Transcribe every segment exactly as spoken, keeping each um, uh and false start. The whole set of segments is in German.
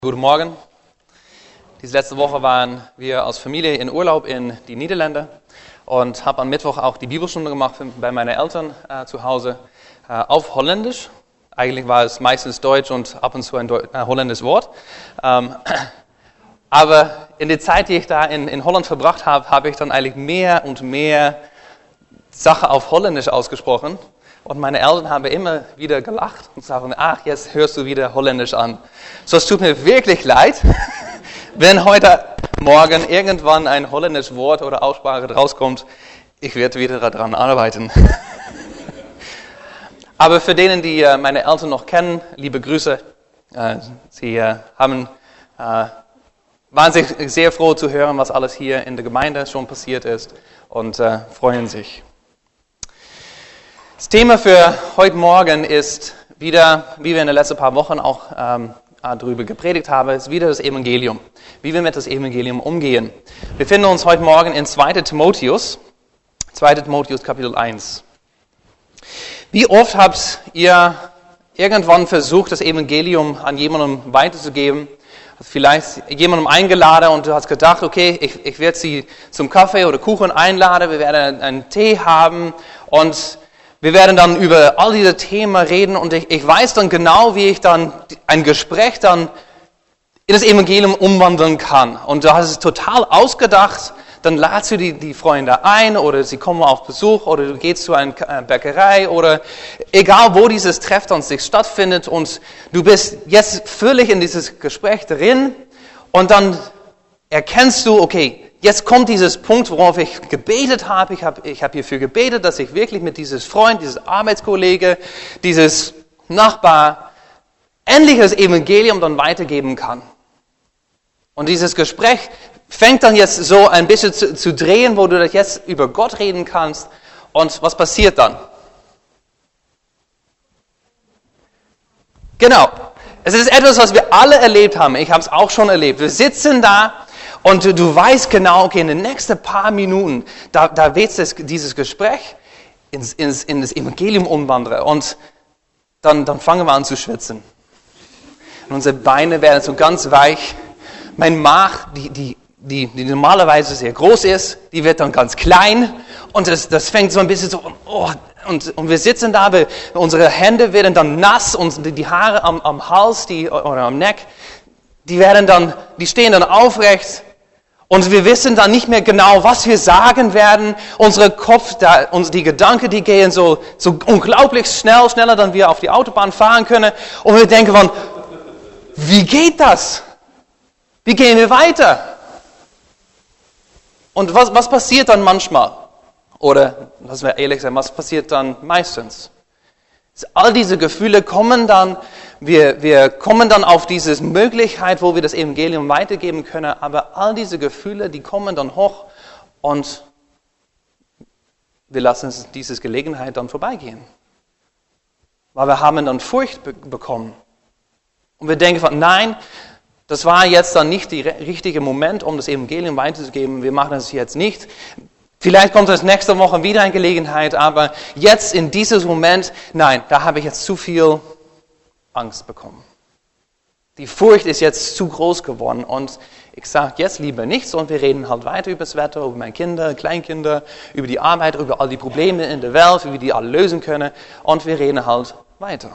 Guten Morgen. Diese letzte Woche waren wir als Familie in Urlaub in die Niederlande und habe am Mittwoch auch die Bibelstunde gemacht bei meinen Eltern äh, zu Hause äh, auf Holländisch. Eigentlich war es meistens Deutsch und ab und zu ein Deu- äh, holländisches Wort. Ähm, aber in der Zeit, die ich da in, in Holland verbracht habe, habe ich dann eigentlich mehr und mehr Sachen auf Holländisch ausgesprochen. Und meine Eltern haben immer wieder gelacht und sagen, ach, jetzt hörst du wieder Holländisch an. So, es tut mir wirklich leid, wenn heute Morgen irgendwann ein holländisches Wort oder Aussprache rauskommt. Ich werde wieder daran arbeiten. Aber für denen, die meine Eltern noch kennen, liebe Grüße. Sie haben, waren sich sehr froh zu hören, was alles hier in der Gemeinde schon passiert ist und freuen sich. Das Thema für heute Morgen ist wieder, wie wir in den letzten paar Wochen auch ähm, darüber gepredigt haben, ist wieder das Evangelium. Wie wir mit das Evangelium umgehen. Wir befinden uns heute Morgen in zweiter Timotheus, zweiter Timotheus Kapitel eins. Wie oft habt ihr irgendwann versucht, das Evangelium an jemandem weiterzugeben? Vielleicht jemandem eingeladen und du hast gedacht, okay, ich, ich werde sie zum Kaffee oder Kuchen einladen, wir werden einen Tee haben und wir werden dann über all diese Themen reden und ich, ich weiß dann genau, wie ich dann ein Gespräch dann in das Evangelium umwandeln kann. Und du hast es total ausgedacht, dann ladest du die, die Freunde ein oder sie kommen auf Besuch oder du gehst zu einer Bäckerei oder egal wo dieses Treffen dann sich stattfindet und du bist jetzt völlig in dieses Gespräch drin und dann erkennst du, okay, jetzt kommt dieses Punkt, worauf ich gebetet habe. Ich habe ich hab hierfür gebetet, dass ich wirklich mit dieses Freund, dieses Arbeitskollege, dieses Nachbar endlich das Evangelium dann weitergeben kann. Und dieses Gespräch fängt dann jetzt so ein bisschen zu, zu drehen, wo du jetzt über Gott reden kannst. Und was passiert dann? Genau. Es ist etwas, was wir alle erlebt haben. Ich habe es auch schon erlebt. Wir sitzen da. Und du, du weißt genau, okay, in den nächsten paar Minuten, da, da wird es dieses Gespräch ins, ins, in das Evangelium umwandeln. Und dann, dann fangen wir an zu schwitzen. Und unsere Beine werden so ganz weich. Mein Maag, die, die, die, die normalerweise sehr groß ist, die wird dann ganz klein. Und das, das fängt so ein bisschen so, oh, und, und wir sitzen da, wir, unsere Hände werden dann nass und die, die Haare am, am Hals die, oder am Neck, die werden dann, die stehen dann aufrecht. Und wir wissen dann nicht mehr genau, was wir sagen werden. Unsere Kopf, da, uns, die Gedanken, die gehen so, so unglaublich schnell, schneller, dann wir auf die Autobahn fahren können. Und wir denken von, wie geht das? Wie gehen wir weiter? Und was, was passiert dann manchmal? Oder, lassen wir ehrlich sein, was passiert dann meistens? All diese Gefühle kommen dann, wir, wir kommen dann auf diese Möglichkeit, wo wir das Evangelium weitergeben können, aber all diese Gefühle, die kommen dann hoch und wir lassen diese Gelegenheit dann vorbeigehen. Weil wir haben dann Furcht be- bekommen. Und wir denken von, nein, das war jetzt dann nicht der richtige Moment, um das Evangelium weiterzugeben, wir machen das jetzt nicht. Vielleicht kommt es nächste Woche wieder eine Gelegenheit, aber jetzt in diesem Moment, nein, da habe ich jetzt zu viel Angst bekommen. Die Furcht ist jetzt zu groß geworden und ich sage jetzt lieber nichts und wir reden halt weiter über das Wetter, über meine Kinder, Kleinkinder, über die Arbeit, über all die Probleme in der Welt, wie wir die alle lösen können und wir reden halt weiter.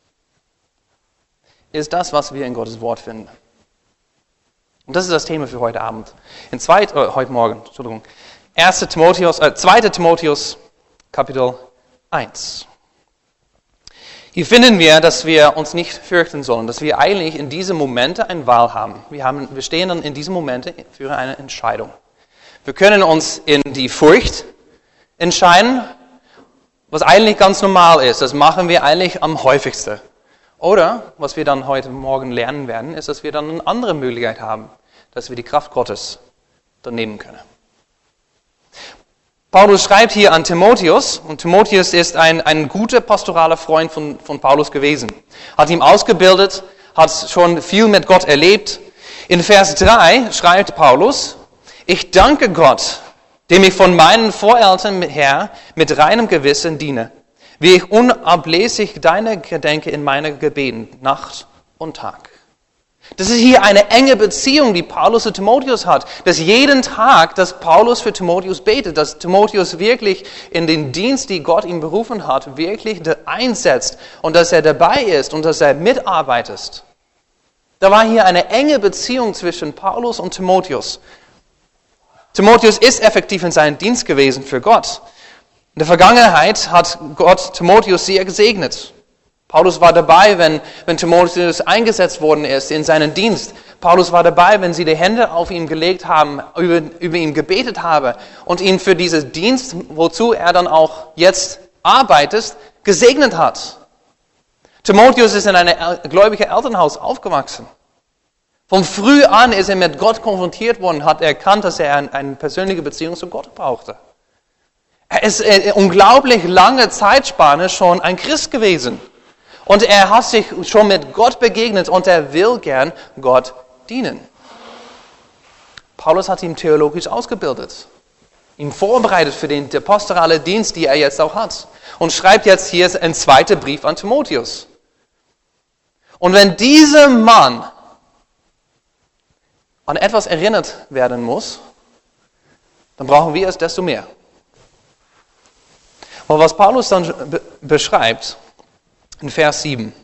Ist das, was wir in Gottes Wort finden. Und das ist das Thema für heute Abend. In zweit, äh, heute Morgen, Entschuldigung. erster Timotheus, äh, zweiter Timotheus, Kapitel eins. Hier finden wir, dass wir uns nicht fürchten sollen, dass wir eigentlich in diesen Momenten eine Wahl haben. Wir, haben. wir stehen dann in diesen Momenten für eine Entscheidung. Wir können uns in die Furcht entscheiden, was eigentlich ganz normal ist. Das machen wir eigentlich am häufigsten. Oder, was wir dann heute Morgen lernen werden, ist, dass wir dann eine andere Möglichkeit haben, dass wir die Kraft Gottes dann nehmen können. Paulus schreibt hier an Timotheus, und Timotheus ist ein, ein guter pastoraler Freund von, von Paulus gewesen. Hat ihn ausgebildet, hat schon viel mit Gott erlebt. In Vers drei schreibt Paulus, ich danke Gott, dem ich von meinen Voreltern her mit reinem Gewissen diene, wie ich unablässig deine gedenke in meinen Gebeten, Nacht und Tag. Das ist hier eine enge Beziehung, die Paulus zu Timotheus hat. Dass jeden Tag, dass Paulus für Timotheus betet, dass Timotheus wirklich in den Dienst, die Gott ihm berufen hat, wirklich einsetzt und dass er dabei ist und dass er mitarbeitet. Da war hier eine enge Beziehung zwischen Paulus und Timotheus. Timotheus ist effektiv in seinem Dienst gewesen für Gott. In der Vergangenheit hat Gott Timotheus sehr gesegnet. Paulus war dabei, wenn, wenn Timotheus eingesetzt worden ist in seinen Dienst. Paulus war dabei, wenn sie die Hände auf ihn gelegt haben, über, über ihn gebetet haben und ihn für diesen Dienst, wozu er dann auch jetzt arbeitet, gesegnet hat. Timotheus ist in einem gläubigen Elternhaus aufgewachsen. Von früh an ist er mit Gott konfrontiert worden und hat erkannt, dass er eine persönliche Beziehung zu Gott brauchte. Er ist eine unglaublich lange Zeitspanne schon ein Christ gewesen. Und er hat sich schon mit Gott begegnet und er will gern Gott dienen. Paulus hat ihn theologisch ausgebildet, ihn vorbereitet für den pastoralen Dienst, den er jetzt auch hat. Und schreibt jetzt hier einen zweiten Brief an Timotheus. Und wenn dieser Mann an etwas erinnert werden muss, dann brauchen wir es desto mehr. Und was Paulus dann be- beschreibt, in Vers sieben.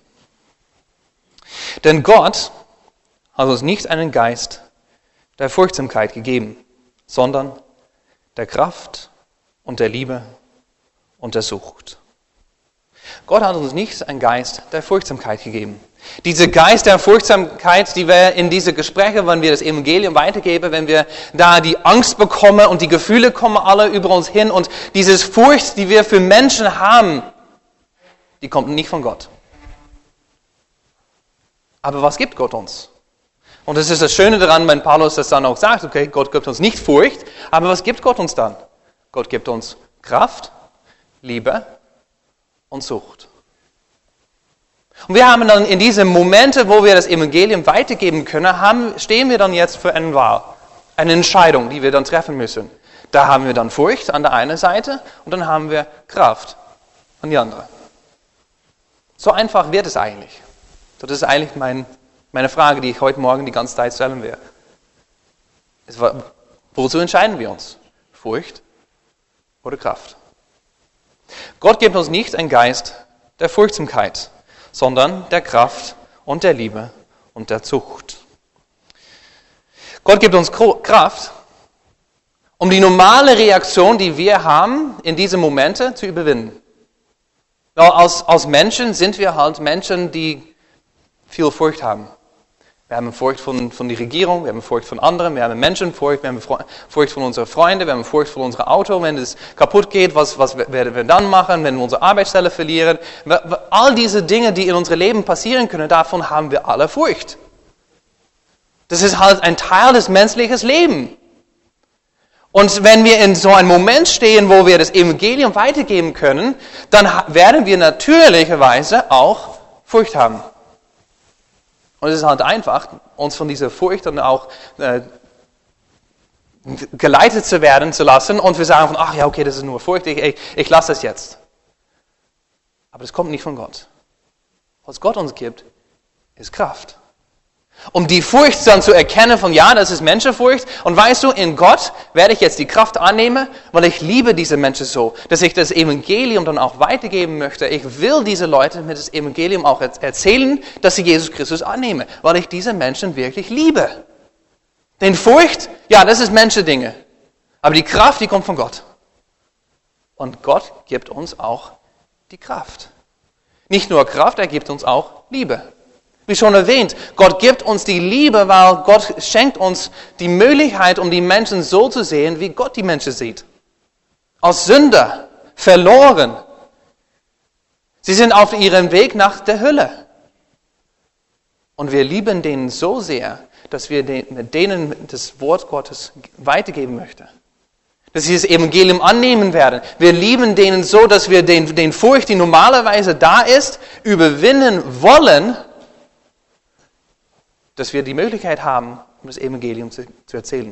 Denn Gott hat uns nicht einen Geist der Furchtsamkeit gegeben, sondern der Kraft und der Liebe und der Sucht. Gott hat uns nicht einen Geist der Furchtsamkeit gegeben. Diese Geist der Furchtsamkeit, die wir in diese Gespräche, wenn wir das Evangelium weitergeben, wenn wir da die Angst bekommen und die Gefühle kommen alle über uns hin und dieses Furcht, die wir für Menschen haben, die kommt nicht von Gott. Aber was gibt Gott uns? Und das ist das Schöne daran, wenn Paulus das dann auch sagt, okay, Gott gibt uns nicht Furcht, aber was gibt Gott uns dann? Gott gibt uns Kraft, Liebe und Sucht. Und wir haben dann in diesen Momenten, wo wir das Evangelium weitergeben können, haben, stehen wir dann jetzt für eine Wahl, eine Entscheidung, die wir dann treffen müssen. Da haben wir dann Furcht an der einen Seite und dann haben wir Kraft an die andere. So einfach wird es eigentlich. Das ist eigentlich mein, meine Frage, die ich heute Morgen die ganze Zeit stellen werde. Es war, wozu entscheiden wir uns? Furcht oder Kraft? Gott gibt uns nicht einen Geist der Furchtsamkeit, sondern der Kraft und der Liebe und der Zucht. Gott gibt uns Kraft, um die normale Reaktion, die wir haben, in diese Momente zu überwinden. Als, als Menschen sind wir halt Menschen, die viel Furcht haben. Wir haben Furcht von, von der Regierung, wir haben Furcht von anderen, wir haben Menschenfurcht, wir haben Furcht von unseren Freunden, wir haben Furcht von unserem Auto, wenn es kaputt geht, was, was werden wir dann machen, wenn wir unsere Arbeitsstelle verlieren. All diese Dinge, die in unserem Leben passieren können, davon haben wir alle Furcht. Das ist halt ein Teil des menschlichen Lebens. Und wenn wir in so einem Moment stehen, wo wir das Evangelium weitergeben können, dann werden wir natürlicherweise auch Furcht haben. Und es ist halt einfach, uns von dieser Furcht dann auch äh, geleitet zu werden zu lassen und wir sagen von, ach ja, okay, das ist nur Furcht, ich, ich, ich lasse es jetzt. Aber das kommt nicht von Gott. Was Gott uns gibt, ist Kraft. Um die Furcht dann zu erkennen von, ja, das ist Menschenfurcht. Und weißt du, in Gott werde ich jetzt die Kraft annehmen, weil ich liebe diese Menschen so, dass ich das Evangelium dann auch weitergeben möchte. Ich will diese Leute mit dem Evangelium auch erzählen, dass sie Jesus Christus annehmen, weil ich diese Menschen wirklich liebe. Denn Furcht, ja, das ist Menschendinge. Aber die Kraft, die kommt von Gott. Und Gott gibt uns auch die Kraft. Nicht nur Kraft, er gibt uns auch Liebe. Wie schon erwähnt, Gott gibt uns die Liebe, weil Gott schenkt uns die Möglichkeit, um die Menschen so zu sehen, wie Gott die Menschen sieht. Als Sünder, verloren. Sie sind auf ihrem Weg nach der Hölle. Und wir lieben denen so sehr, dass wir mit denen das Wort Gottes weitergeben möchten. Dass sie das Evangelium annehmen werden. Wir lieben denen so, dass wir den, den Furcht, die normalerweise da ist, überwinden wollen, dass wir die Möglichkeit haben, um das Evangelium zu, zu erzählen.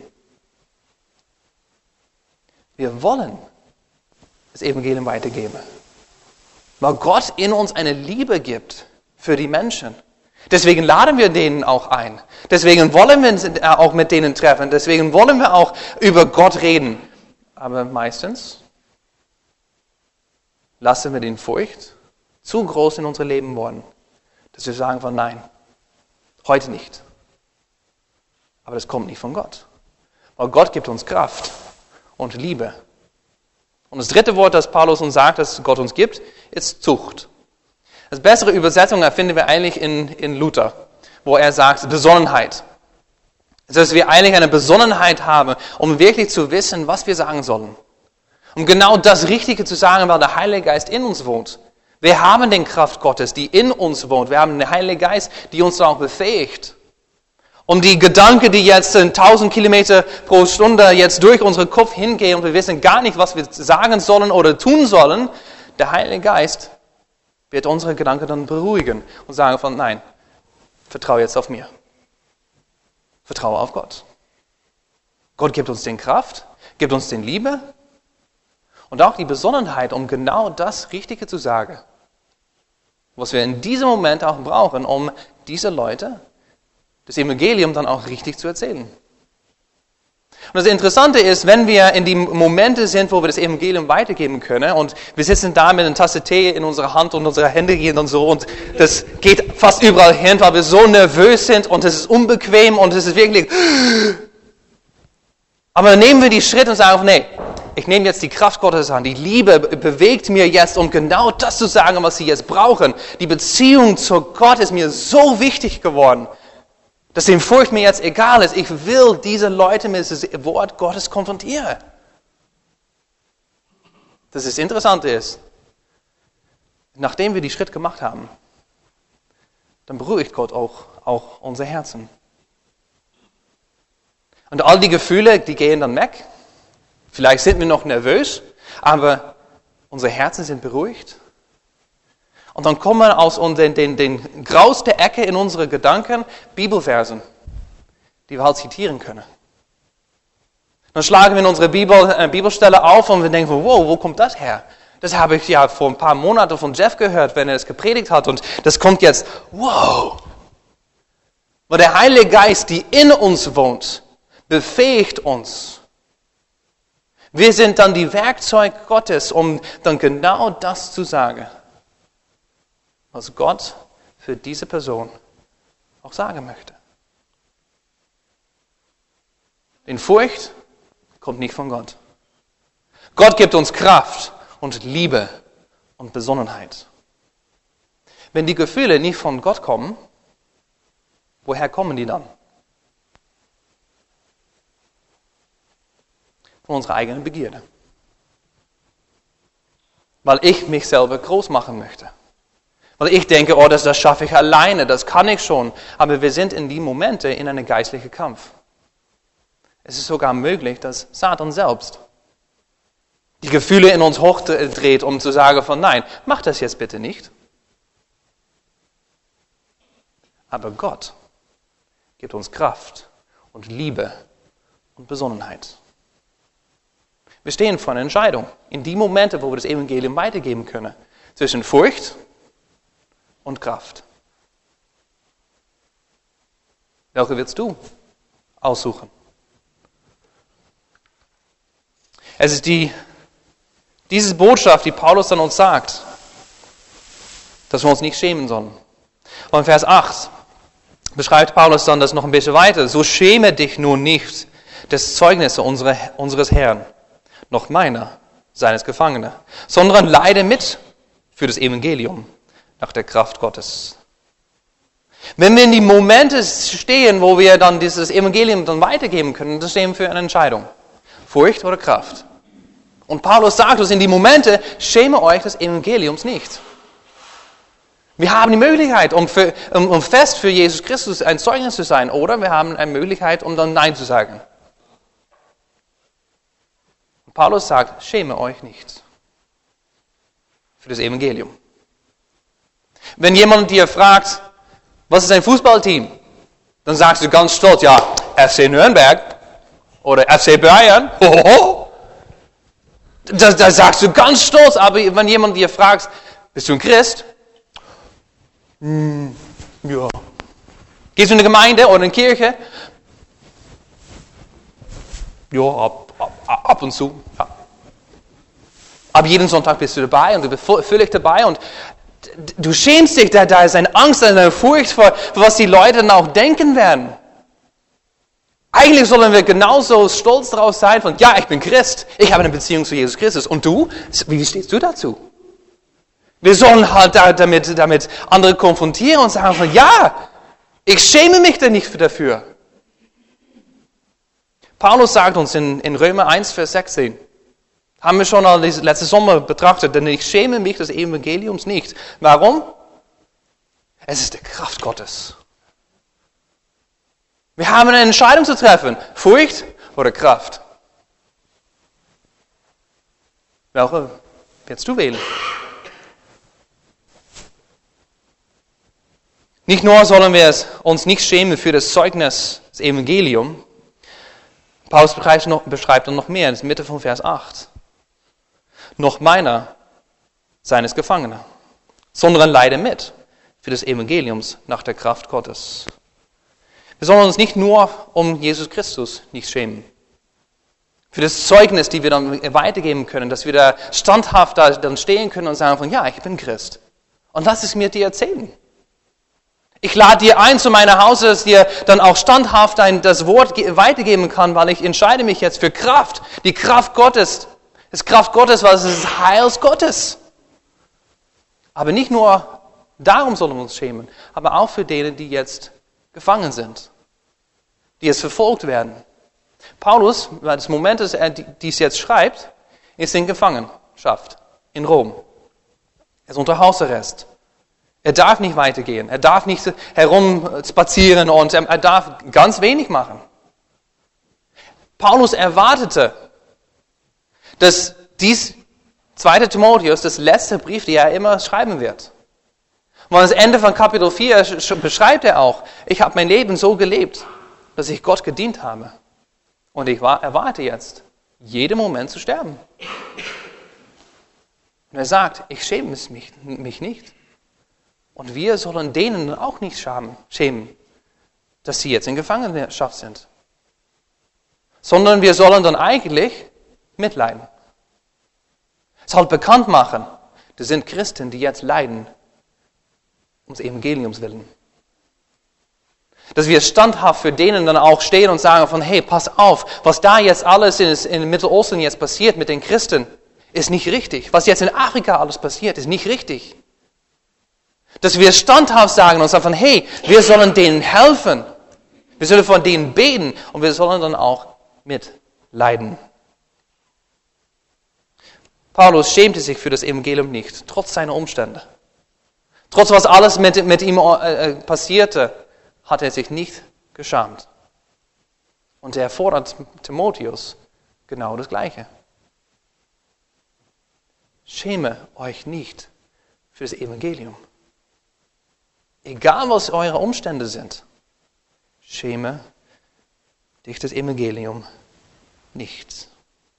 Wir wollen das Evangelium weitergeben. Weil Gott in uns eine Liebe gibt für die Menschen. Deswegen laden wir denen auch ein. Deswegen wollen wir uns auch mit denen treffen. Deswegen wollen wir auch über Gott reden. Aber meistens lassen wir den Furcht zu groß in unser Leben worden, dass wir sagen von nein, heute nicht. Aber das kommt nicht von Gott. Weil Gott gibt uns Kraft und Liebe. Und das dritte Wort, das Paulus uns sagt, das Gott uns gibt, ist Zucht. Das bessere Übersetzung finden wir eigentlich in, in Luther, wo er sagt Besonnenheit. Dass wir eigentlich eine Besonnenheit haben, um wirklich zu wissen, was wir sagen sollen. Um genau das Richtige zu sagen, weil der Heilige Geist in uns wohnt. Wir haben den Kraft Gottes, die in uns wohnt. Wir haben den Heiligen Geist, die uns auch befähigt. Und die Gedanken, die jetzt tausend Kilometer pro Stunde jetzt durch unseren Kopf hingehen und wir wissen gar nicht, was wir sagen sollen oder tun sollen, der Heilige Geist wird unsere Gedanken dann beruhigen und sagen von, nein, vertraue jetzt auf mir. Vertraue auf Gott. Gott gibt uns den Kraft, gibt uns den Liebe und auch die Besonnenheit, um genau das Richtige zu sagen. Was wir in diesem Moment auch brauchen, um diese Leute das Evangelium dann auch richtig zu erzählen. Und das Interessante ist, wenn wir in die Momente sind, wo wir das Evangelium weitergeben können und wir sitzen da mit einer Tasse Tee in unserer Hand und unsere Hände gehen und so und das geht fast überall hin, weil wir so nervös sind und es ist unbequem und es ist wirklich... Aber dann nehmen wir die Schritte und sagen, nee, ich nehme jetzt die Kraft Gottes an, die Liebe bewegt mir jetzt, um genau das zu sagen, was sie jetzt brauchen. Die Beziehung zu Gott ist mir so wichtig geworden, dass dem Furcht mir jetzt egal ist. Ich will diese Leute mit dem Wort Gottes konfrontieren. Das ist Interessante ist, nachdem wir die Schritt gemacht haben, dann beruhigt Gott auch, auch unser Herzen. Und all die Gefühle, die gehen dann weg. Vielleicht sind wir noch nervös, aber unsere Herzen sind beruhigt. Und dann kommen aus den, den, den grausten Ecke in unsere Gedanken Bibelversen, die wir halt zitieren können. Dann schlagen wir in unsere Bibel, äh, Bibelstelle auf und wir denken, wow, wo kommt das her? Das habe ich ja vor ein paar Monaten von Jeff gehört, wenn er es gepredigt hat. Und das kommt jetzt, wow. Weil der Heilige Geist, die in uns wohnt, befähigt uns. Wir sind dann die Werkzeuge Gottes, um dann genau das zu sagen, was Gott für diese Person auch sagen möchte. Denn Furcht kommt nicht von Gott. Gott gibt uns Kraft und Liebe und Besonnenheit. Wenn die Gefühle nicht von Gott kommen, woher kommen die dann? Von unserer eigenen Begierde. Weil ich mich selber groß machen möchte. Weil ich denke, oh, das, das schaffe ich alleine, das kann ich schon. Aber wir sind in die Momente in einem geistlichen Kampf. Es ist sogar möglich, dass Satan selbst die Gefühle in uns hochdreht, um zu sagen von nein, mach das jetzt bitte nicht. Aber Gott gibt uns Kraft und Liebe und Besonnenheit. Wir stehen vor einer Entscheidung. In die Momente, wo wir das Evangelium weitergeben können. Zwischen Furcht und Kraft. Welche willst du aussuchen? Es ist die, diese Botschaft, die Paulus dann uns sagt, dass wir uns nicht schämen sollen. Und in Vers acht beschreibt Paulus dann das noch ein bisschen weiter. So schäme dich nun nicht des Zeugnisses unseres Herrn, noch meiner, seines Gefangenen, sondern leide mit für das Evangelium nach der Kraft Gottes. Wenn wir in die Momente stehen, wo wir dann dieses Evangelium dann weitergeben können, dann stehen wir für eine Entscheidung. Furcht oder Kraft. Und Paulus sagt uns in die Momente, schäme euch des Evangeliums nicht. Wir haben die Möglichkeit, um, für, um, um fest für Jesus Christus ein Zeugnis zu sein, oder wir haben eine Möglichkeit, um dann Nein zu sagen. Und Paulus sagt, schäme euch nicht für das Evangelium. Wenn jemand dir fragt, was ist ein Fußballteam? Dann sagst du ganz stolz, ja, F C Nürnberg oder F C Bayern. Hohoho. Da, da sagst du ganz stolz, aber wenn jemand dir fragt, bist du ein Christ? Hm, ja, Gehst du in eine Gemeinde oder in eine Kirche? Ja, ab, ab, ab und zu. Ja. Aber jeden Sonntag bist du dabei und du bist völlig dabei und du schämst dich, da, da ist eine Angst, eine Furcht vor, vor was die Leute dann auch denken werden. Eigentlich sollen wir genauso stolz darauf sein von, ja, ich bin Christ, ich habe eine Beziehung zu Jesus Christus. Und du? Wie stehst du dazu? Wir sollen halt damit, damit andere konfrontieren und sagen von, ja, ich schäme mich da nicht dafür. Paulus sagt uns in, in Römer eins, Vers sechzehn, haben wir schon letzte Sommer betrachtet, denn ich schäme mich des Evangeliums nicht. Warum? Es ist die Kraft Gottes. Wir haben eine Entscheidung zu treffen. Furcht oder Kraft? Welche wirst du wählen? Nicht nur sollen wir uns nicht schämen für das Zeugnis des Evangeliums. Paulus beschreibt noch, beschreibt noch mehr, in der Mitte von Vers acht. Noch meiner, seines Gefangener, sondern leide mit für das Evangeliums nach der Kraft Gottes. Wir sollen uns nicht nur um Jesus Christus nicht schämen. Für das Zeugnis, die wir dann weitergeben können, dass wir da standhaft da dann stehen können und sagen von, ja, ich bin Christ. Und lass es mir dir erzählen. Ich lade dir ein zu meiner Hause, dass dir dann auch standhaft ein, das Wort weitergeben kann, weil ich entscheide mich jetzt für Kraft. Die Kraft Gottes. Das Kraft Gottes, weil es ist das Heils Gottes. Aber nicht nur darum sollen wir uns schämen, aber auch für denen, die jetzt gefangen sind, die jetzt verfolgt werden. Paulus, weil das Moment, dass er dies jetzt schreibt, ist in Gefangenschaft in Rom. Er ist unter Hausarrest. Er darf nicht weitergehen. Er darf nicht herumspazieren und er darf ganz wenig machen. Paulus erwartete, dass dies zweiter Timotheus, das letzte Brief, den er immer schreiben wird. Und am Ende von Kapitel vier beschreibt er auch, ich habe mein Leben so gelebt, dass ich Gott gedient habe. Und ich erwarte jetzt, jeden Moment zu sterben. Und er sagt, ich schäme mich, mich nicht. Und wir sollen denen auch nicht schämen, dass sie jetzt in Gefangenschaft sind. Sondern wir sollen dann eigentlich mitleiden. Es halt bekannt machen, das sind Christen, die jetzt leiden, ums Evangeliums willen. Dass wir standhaft für denen dann auch stehen und sagen von, hey, pass auf, was da jetzt alles in, in Mittelosten jetzt passiert mit den Christen, ist nicht richtig. Was jetzt in Afrika alles passiert, ist nicht richtig. Dass wir standhaft sagen und sagen von, hey, wir sollen denen helfen. Wir sollen von denen beten und wir sollen dann auch mitleiden. Paulus schämte sich für das Evangelium nicht, trotz seiner Umstände. Trotz was alles mit, mit ihm äh, passierte, hat er sich nicht geschämt. Und er fordert Timotheus genau das Gleiche. Schäme euch nicht für das Evangelium. Egal was eure Umstände sind, schäme dich das Evangelium nicht.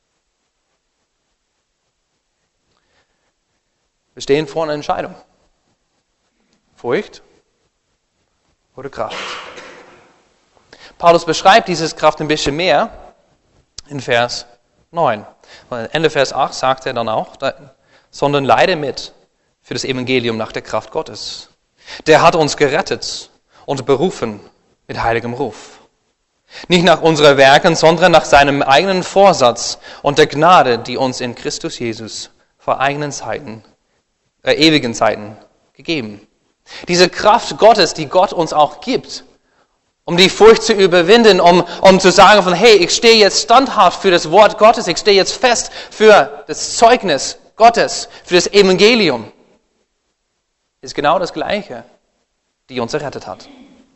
Wir stehen vor einer Entscheidung. Furcht oder Kraft. Paulus beschreibt diese Kraft ein bisschen mehr in Vers neun. Ende Vers acht sagt er dann auch, sondern leide mit für das Evangelium nach der Kraft Gottes. Der hat uns gerettet und berufen mit heiligem Ruf. Nicht nach unseren Werken, sondern nach seinem eigenen Vorsatz und der Gnade, die uns in Christus Jesus vor eigenen Zeiten, äh, ewigen Zeiten gegeben. Diese Kraft Gottes, die Gott uns auch gibt, um die Furcht zu überwinden, um, um zu sagen von, hey, ich stehe jetzt standhaft für das Wort Gottes, ich stehe jetzt fest für das Zeugnis Gottes, für das Evangelium, ist genau das Gleiche, die uns errettet hat.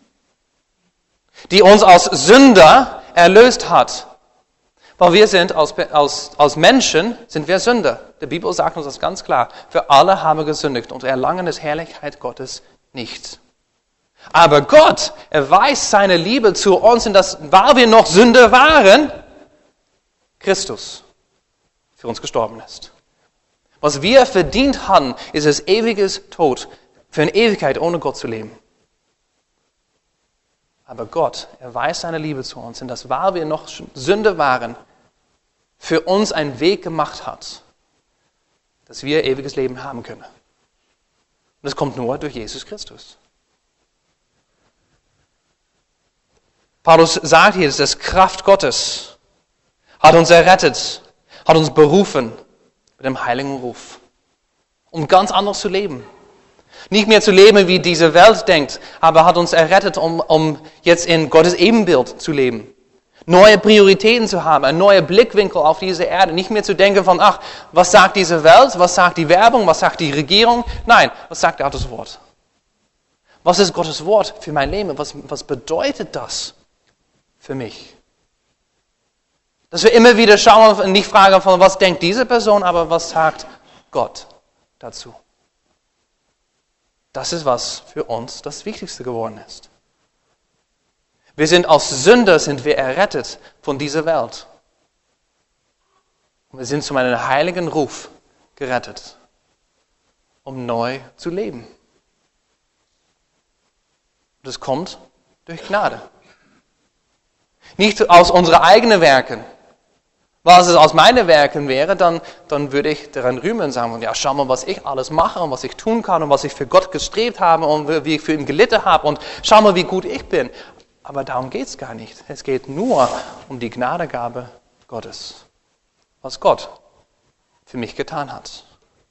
Die uns als Sünder erlöst hat. Weil wir sind, als, als, als Menschen sind wir Sünder. Die Bibel sagt uns das ganz klar. Für alle haben wir gesündigt und erlangen das Herrlichkeit Gottes nicht. Aber Gott erweist seine Liebe zu uns, in das, weil wir noch Sünder waren, Christus für uns gestorben ist. Was wir verdient haben, ist das ewiges Tod, für eine Ewigkeit ohne Gott zu leben. Aber Gott erweist seine Liebe zu uns, und dass, weil wir noch Sünder waren, für uns einen Weg gemacht hat, dass wir ewiges Leben haben können. Und das kommt nur durch Jesus Christus. Paulus sagt hier, dass das Kraft Gottes hat uns errettet, hat uns berufen mit dem heiligen Ruf, um ganz anders zu leben. Nicht mehr zu leben, wie diese Welt denkt, aber hat uns errettet, um, um jetzt in Gottes Ebenbild zu leben. Neue Prioritäten zu haben, ein neuer Blickwinkel auf diese Erde. Nicht mehr zu denken von, ach, was sagt diese Welt, was sagt die Werbung, was sagt die Regierung? Nein, was sagt Gottes Wort? Was ist Gottes Wort für mein Leben? Was, was bedeutet das für mich? Dass wir immer wieder schauen und nicht fragen von, was denkt diese Person, aber was sagt Gott dazu? Das ist, was für uns das Wichtigste geworden ist. Wir sind als Sünder, sind wir errettet von dieser Welt. Und wir sind zu einem heiligen Ruf gerettet, um neu zu leben. Das kommt durch Gnade. Nicht aus unseren eigenen Werken. Weil es aus meinen Werken wäre, dann, dann würde ich daran rühmen und sagen, ja, schau mal, was ich alles mache und was ich tun kann und was ich für Gott gestrebt habe und wie ich für ihn gelitten habe und schau mal, wie gut ich bin. Aber darum geht es gar nicht. Es geht nur um die Gnadegabe Gottes, was Gott für mich getan hat.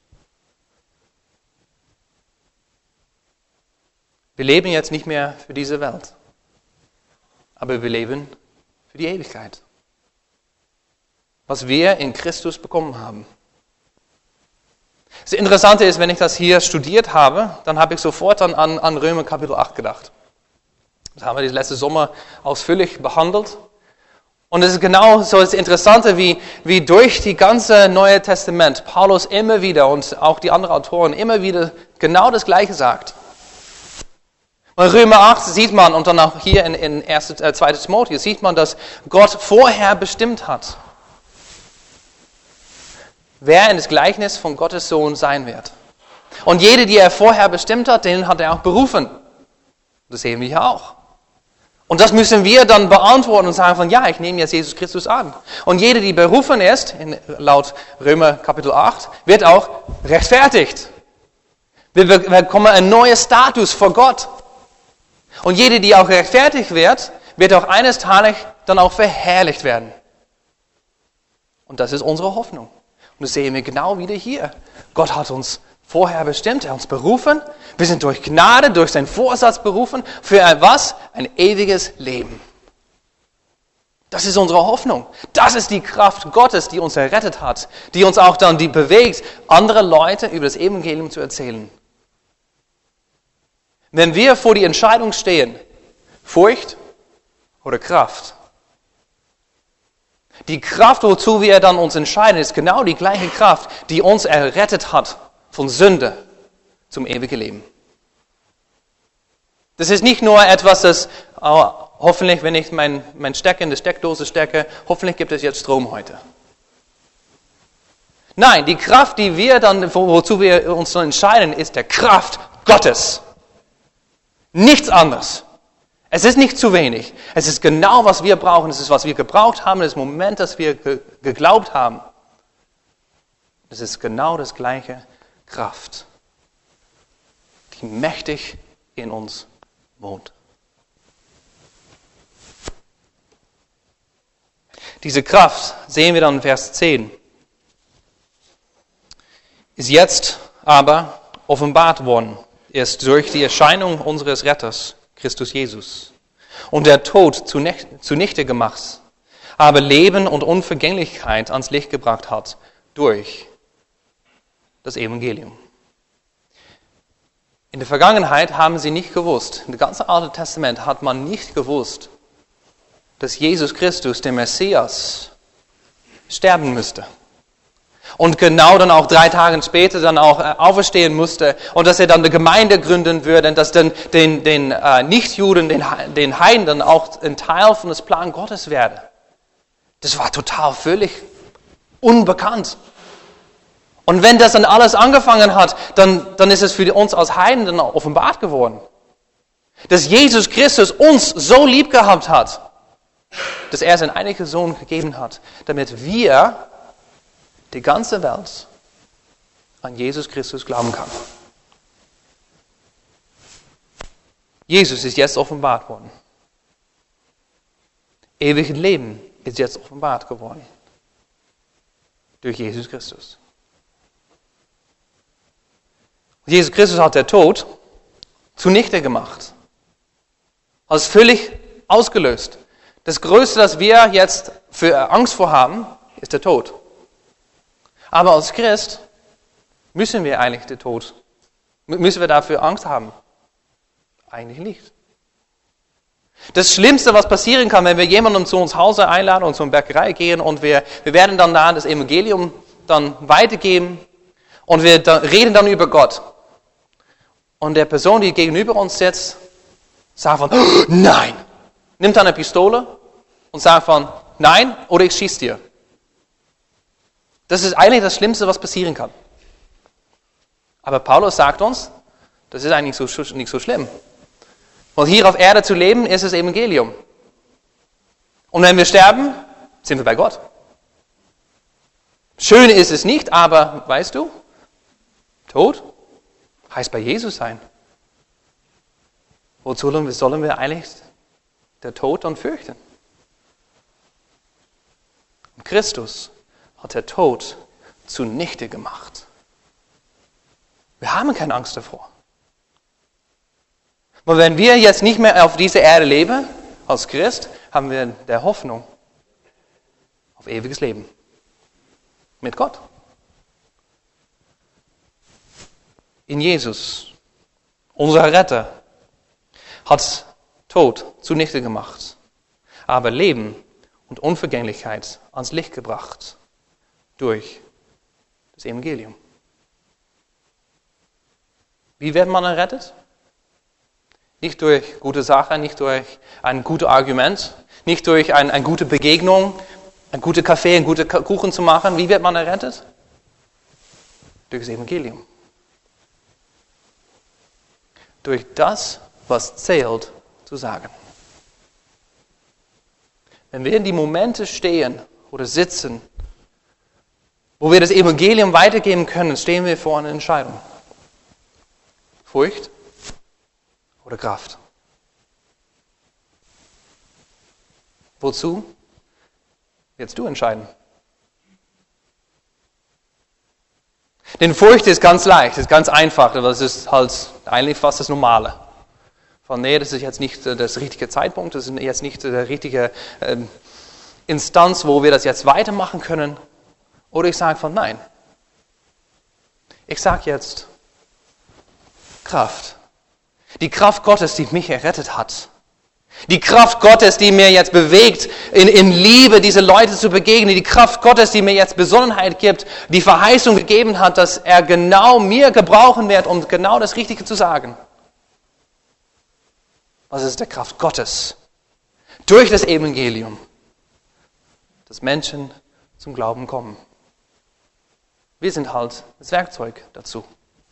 Wir leben jetzt nicht mehr für diese Welt, aber wir leben für die Ewigkeit. Was wir in Christus bekommen haben. Das Interessante ist, wenn ich das hier studiert habe, dann habe ich sofort dann an, an Römer Kapitel acht gedacht. Das haben wir die letzte Sommer ausführlich behandelt. Und es ist genau so das Interessante, wie, wie durch die ganze Neue Testament Paulus immer wieder und auch die anderen Autoren immer wieder genau das Gleiche sagt. In Römer acht sieht man, und dann auch hier in, in ersten, äh, zweiten Timotheus, sieht man, dass Gott vorher bestimmt hat, wer in das Gleichnis von Gottes Sohn sein wird. Und jede, die er vorher bestimmt hat, den hat er auch berufen. Das sehen wir hier auch. Und das müssen wir dann beantworten und sagen von, ja, ich nehme jetzt Jesus Christus an. Und jede, die berufen ist, in, laut Römer Kapitel acht, wird auch rechtfertigt. Wir bekommen einen neuen Status vor Gott. Und jede, die auch rechtfertigt wird, wird auch eines Tages dann auch verherrlicht werden. Und das ist unsere Hoffnung. Und das sehen wir genau wieder hier. Gott hat uns vorher bestimmt, er hat uns berufen. Wir sind durch Gnade, durch seinen Vorsatz berufen. Für ein was? Ein ewiges Leben. Das ist unsere Hoffnung. Das ist die Kraft Gottes, die uns errettet hat. Die uns auch dann die bewegt, andere Leute über das Evangelium zu erzählen. Wenn wir vor die Entscheidung stehen, Furcht oder Kraft, die Kraft, wozu wir dann uns entscheiden, ist genau die gleiche Kraft, die uns errettet hat von Sünde zum ewigen Leben. Das ist nicht nur etwas, das oh, hoffentlich, wenn ich mein, mein Stecker in die Steckdose stecke, hoffentlich gibt es jetzt Strom heute. Nein, die Kraft, die wir dann, wozu wir uns dann entscheiden, ist der Kraft Gottes. Nichts anderes. Es ist nicht zu wenig. Es ist genau, was wir brauchen. Es ist, was wir gebraucht haben. Das Moment, das wir ge- geglaubt haben. Es ist genau das gleiche Kraft, die mächtig in uns wohnt. Diese Kraft, sehen wir dann in Vers zehn, ist jetzt aber offenbart worden, erst durch die Erscheinung unseres Retters, Christus Jesus, und der Tod zunichte gemacht, aber Leben und Unvergänglichkeit ans Licht gebracht hat durch das Evangelium. In der Vergangenheit haben sie nicht gewusst, im ganzen Alten Testament hat man nicht gewusst, dass Jesus Christus, der Messias, sterben müsste. Und genau dann auch drei Tage später dann auch auferstehen musste und dass er dann eine Gemeinde gründen würde und dass dann den, den äh, Nichtjuden, den, den Heiden dann auch ein Teil von des Plan Gottes werde. Das war total völlig unbekannt. Und wenn das dann alles angefangen hat, dann, dann ist es für uns als Heiden dann auch offenbart geworden. Dass Jesus Christus uns so lieb gehabt hat, dass er seinen einzigen Sohn gegeben hat, damit wir, die ganze Welt, an Jesus Christus glauben kann. Jesus ist jetzt offenbart worden. Ewiges Leben ist jetzt offenbart geworden. Durch Jesus Christus. Und Jesus Christus hat der Tod zunichte gemacht. Hat es völlig ausgelöst. Das Größte, das wir jetzt für Angst vor haben, ist der Tod. Aber als Christ müssen wir eigentlich den Tod, müssen wir dafür Angst haben? Eigentlich nicht. Das Schlimmste, was passieren kann, wenn wir jemanden zu uns Hause einladen und zur Bäckerei gehen und wir, wir werden dann da das Evangelium dann weitergeben und wir dann, reden dann über Gott. Und der Person, die gegenüber uns sitzt, sagt von, oh, nein, nimmt dann eine Pistole und sagt von, nein, oder ich schieße dir. Das ist eigentlich das Schlimmste, was passieren kann. Aber Paulus sagt uns, das ist eigentlich so, nicht so schlimm. Weil hier auf Erde zu leben, ist das Evangelium. Und wenn wir sterben, sind wir bei Gott. Schön ist es nicht, aber weißt du, Tod heißt bei Jesus sein. Wozu sollen wir eigentlich den Tod dann fürchten? Und Christus hat der Tod zunichte gemacht. Wir haben keine Angst davor. Und wenn wir jetzt nicht mehr auf dieser Erde leben, als Christ, haben wir der Hoffnung auf ewiges Leben. Mit Gott. In Jesus, unser Retter, hat Tod zunichte gemacht, aber Leben und Unvergänglichkeit ans Licht gebracht durch das Evangelium. Wie wird man errettet? Nicht durch gute Sachen, nicht durch ein gutes Argument, nicht durch ein, eine gute Begegnung, ein guter Kaffee, einen guten Kuchen zu machen. Wie wird man errettet? Durch das Evangelium. Durch das, was zählt, zu sagen. Wenn wir in die Momente stehen oder sitzen, wo wir das Evangelium weitergeben können, stehen wir vor einer Entscheidung. Furcht oder Kraft? Wozu? Jetzt du entscheiden. Denn Furcht ist ganz leicht, ist ganz einfach, aber es ist halt eigentlich fast das Normale. Von nee, das ist jetzt nicht der richtige Zeitpunkt, das ist jetzt nicht die richtige äh, Instanz, wo wir das jetzt weitermachen können. Oder ich sage von nein. Ich sage jetzt Kraft. Die Kraft Gottes, die mich errettet hat. Die Kraft Gottes, die mir jetzt bewegt, in, in Liebe diese Leute zu begegnen. Die Kraft Gottes, die mir jetzt Besonnenheit gibt, die Verheißung gegeben hat, dass er genau mir gebrauchen wird, um genau das Richtige zu sagen. Was ist der Kraft Gottes? Durch das Evangelium, dass Menschen zum Glauben kommen. Wir sind halt das Werkzeug dazu.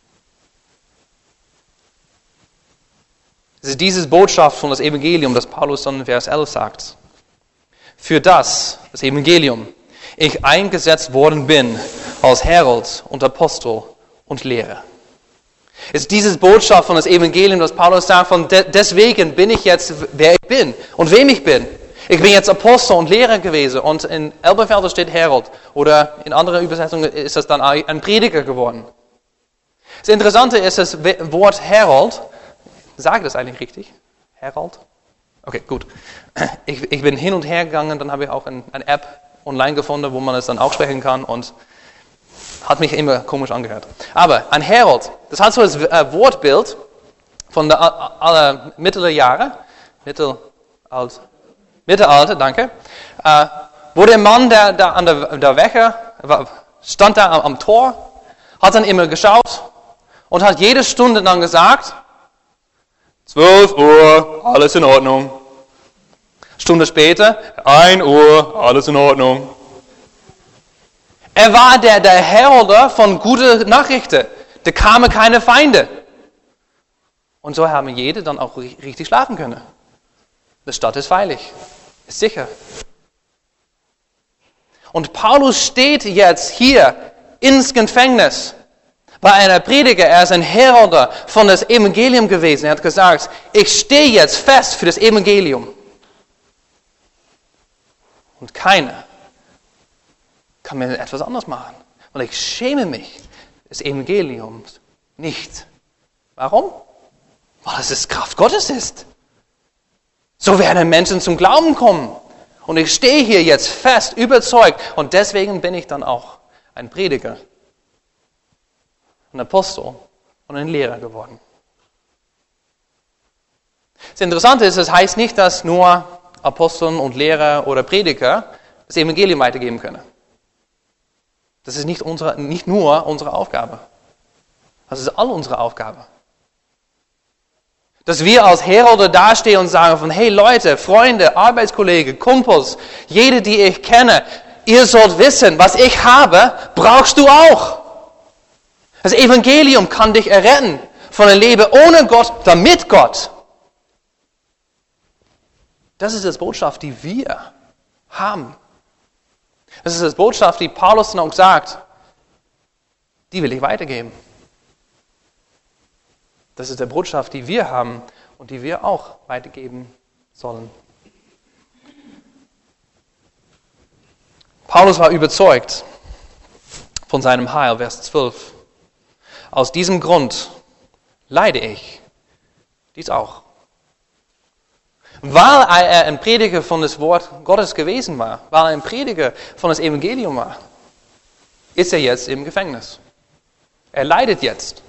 Es ist diese Botschaft von das Evangelium, das Paulus dann in Vers elf sagt. Für das, das Evangelium, ich eingesetzt worden bin als Herold und Apostel und Lehrer. Es ist diese Botschaft von das Evangelium, das Paulus sagt, von de- deswegen bin ich jetzt, wer ich bin und wem ich bin. Ich bin jetzt Apostel und Lehrer gewesen und in Elberfelder steht Herold oder in anderen Übersetzungen ist das dann ein Prediger geworden. Das Interessante ist, das Wort Herold, sage ich das eigentlich richtig? Herold? Okay, gut. Ich, ich bin hin und her gegangen, dann habe ich auch ein, eine App online gefunden, wo man es dann auch sprechen kann und hat mich immer komisch angehört. Aber ein Herold, das hat so das äh, Wortbild von der aller Mittelalter, Mittelalt, Mittelalter, danke, äh, wo der Mann, der, der an der, der Wecker stand da am, am Tor, hat dann immer geschaut und hat jede Stunde dann gesagt, zwölf Uhr, alles in Ordnung. Stunde später, ein Uhr, alles in Ordnung. Er war der, der Herolder von guten Nachrichten. Da kamen keine Feinde. Und so haben jede dann auch richtig schlafen können. Die Stadt ist heilig, ist sicher. Und Paulus steht jetzt hier ins Gefängnis bei einer Prediger. Er ist ein Herolder von das Evangelium gewesen. Er hat gesagt, ich stehe jetzt fest für das Evangelium. Und keiner kann mir etwas anderes machen. Und ich schäme mich des Evangeliums nicht. Warum? Weil es das Kraft Gottes ist. So werden Menschen zum Glauben kommen. Und ich stehe hier jetzt fest, überzeugt. Und deswegen bin ich dann auch ein Prediger, ein Apostel und ein Lehrer geworden. Das Interessante ist, es heißt nicht, dass nur Aposteln und Lehrer oder Prediger das Evangelium weitergeben können. Das ist nicht, unsere, nicht nur unsere Aufgabe. Das ist all unsere Aufgabe. Dass wir als Herolde dastehen und sagen von, hey Leute, Freunde, Arbeitskollegen, Kumpels, jede, die ich kenne, ihr sollt wissen, was ich habe, brauchst du auch. Das Evangelium kann dich erretten von einem Leben ohne Gott, damit Gott. Das ist die Botschaft, die wir haben. Das ist die Botschaft, die Paulus dann auch sagt, die will ich weitergeben. Das ist die Botschaft, die wir haben und die wir auch weitergeben sollen. Paulus war überzeugt von seinem Heil, Vers zwölf. Aus diesem Grund leide ich dies auch. Weil er ein Prediger von das Wort Gottes gewesen war, weil er ein Prediger von das Evangelium war, ist er jetzt im Gefängnis. Er leidet jetzt.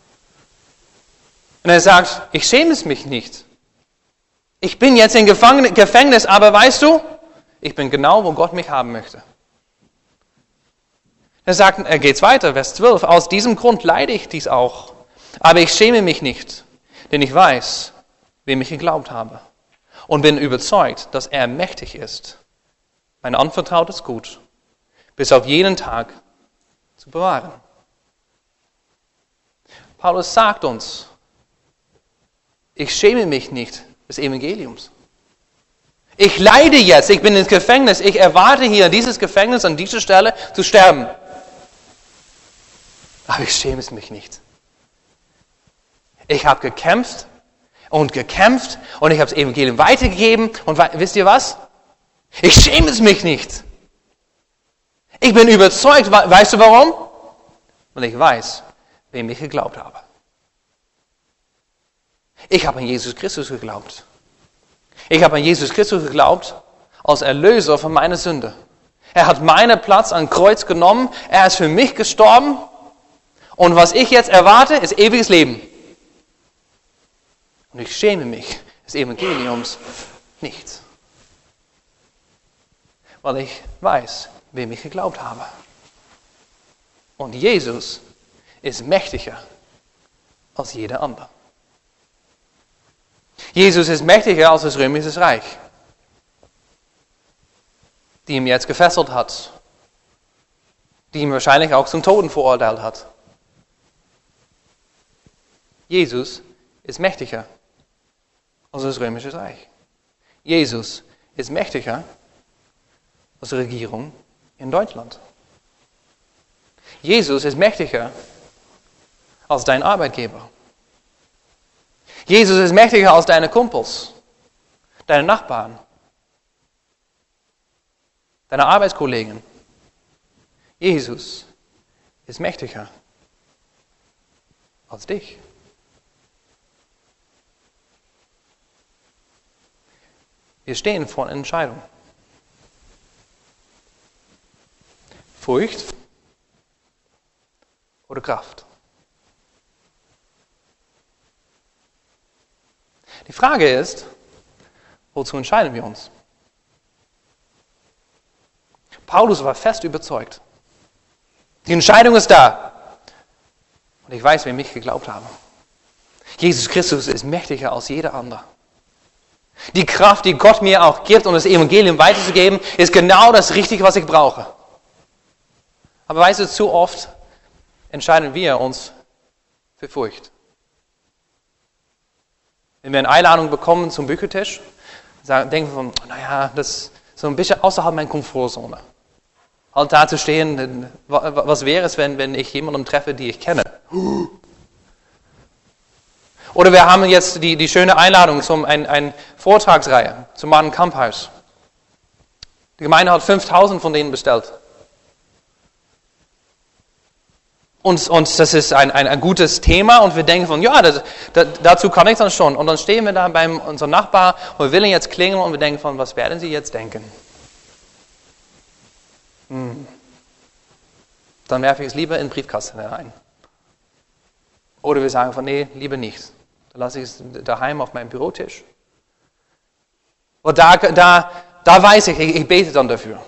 Und er sagt, ich schäme es mich nicht. Ich bin jetzt im Gefängnis, aber weißt du, ich bin genau, wo Gott mich haben möchte. Er sagt, er geht weiter, Vers zwölf, aus diesem Grund leide ich dies auch. Aber ich schäme mich nicht, denn ich weiß, wem ich geglaubt habe. Und bin überzeugt, dass er mächtig ist, mein anvertrautes Gut bis auf jeden Tag zu bewahren. Paulus sagt uns, ich schäme mich nicht des Evangeliums. Ich leide jetzt, ich bin ins Gefängnis, ich erwarte hier in dieses Gefängnis an dieser Stelle zu sterben. Aber ich schäme es mich nicht. Ich habe gekämpft und gekämpft und ich habe das Evangelium weitergegeben und we- wisst ihr was? Ich schäme es mich nicht. Ich bin überzeugt, we- weißt du warum? Weil ich weiß, wem ich geglaubt habe. Ich habe an Jesus Christus geglaubt. Ich habe an Jesus Christus geglaubt als Erlöser von meiner Sünde. Er hat meinen Platz am Kreuz genommen, er ist für mich gestorben und was ich jetzt erwarte, ist ewiges Leben. Und ich schäme mich des Evangeliums nicht. Weil ich weiß, wem ich geglaubt habe. Und Jesus ist mächtiger als jeder andere. Jesus ist mächtiger als das römische Reich, die ihn jetzt gefesselt hat, die ihn wahrscheinlich auch zum Toten verurteilt hat. Jesus ist mächtiger als das römische Reich. Jesus ist mächtiger als die Regierung in Deutschland. Jesus ist mächtiger als dein Arbeitgeber. Jesus ist mächtiger als deine Kumpels, deine Nachbarn, deine Arbeitskollegen. Jesus ist mächtiger als dich. Wir stehen vor einer Entscheidung. Furcht oder Kraft. Die Frage ist, wozu entscheiden wir uns? Paulus war fest überzeugt. Die Entscheidung ist da. Und ich weiß, wem ich geglaubt habe. Jesus Christus ist mächtiger als jeder andere. Die Kraft, die Gott mir auch gibt, um das Evangelium weiterzugeben, ist genau das Richtige, was ich brauche. Aber weißt du, zu oft entscheiden wir uns für Furcht. Wenn wir eine Einladung bekommen zum Büchertisch, sagen, denken wir von, naja, das ist so ein bisschen außerhalb meiner Komfortzone. Halt da zu stehen, was wäre es, wenn, wenn ich jemanden treffe, die ich kenne? Oder wir haben jetzt die, die schöne Einladung zum eine ein Vortragsreihe zum Martin Kamphaus. Die Gemeinde hat fünftausend von denen bestellt. Und, und das ist ein, ein, ein gutes Thema und wir denken von, ja, das, das, dazu kann ich dann schon. Und dann stehen wir da bei unserem Nachbar und wir wollen jetzt klingeln und wir denken von, was werden sie jetzt denken? Hm. Dann werfe ich es lieber in den Briefkasten hinein. Oder wir sagen von, nee, lieber nicht. Dann lasse ich es daheim auf meinem Bürotisch. Und da, da, da weiß ich, ich, ich bete dann dafür.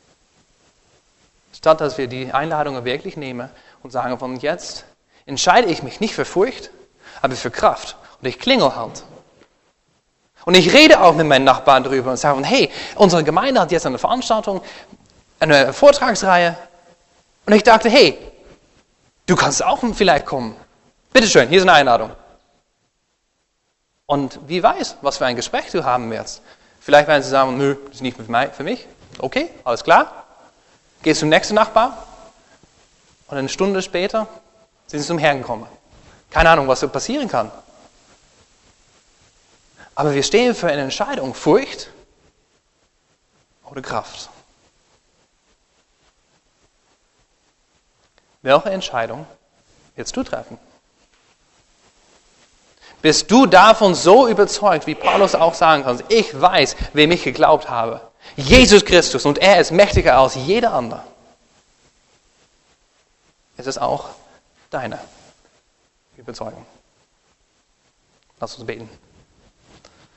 Statt dass wir die Einladungen wirklich nehmen und sagen von jetzt entscheide ich mich nicht für Furcht, aber für Kraft. Und ich klingel halt. Und ich rede auch mit meinen Nachbarn darüber und sage von, hey, unsere Gemeinde hat jetzt eine Veranstaltung, eine Vortragsreihe. Und ich dachte, hey, du kannst auch vielleicht kommen. Bitteschön, hier ist eine Einladung. Und wie weiß, was für ein Gespräch du haben wirst. Vielleicht werden sie sagen, nö, das ist nicht für mich. Okay, alles klar. Gehst zum nächsten Nachbar und eine Stunde später sind sie zum Herrn gekommen. Keine Ahnung, was so passieren kann. Aber wir stehen für eine Entscheidung, Furcht oder Kraft. Welche Entscheidung willst du treffen? Bist du davon so überzeugt, wie Paulus auch sagen kann, ich weiß, wem ich geglaubt habe. Jesus Christus und er ist mächtiger als jeder andere. Es ist auch deine Überzeugung. Lass uns beten.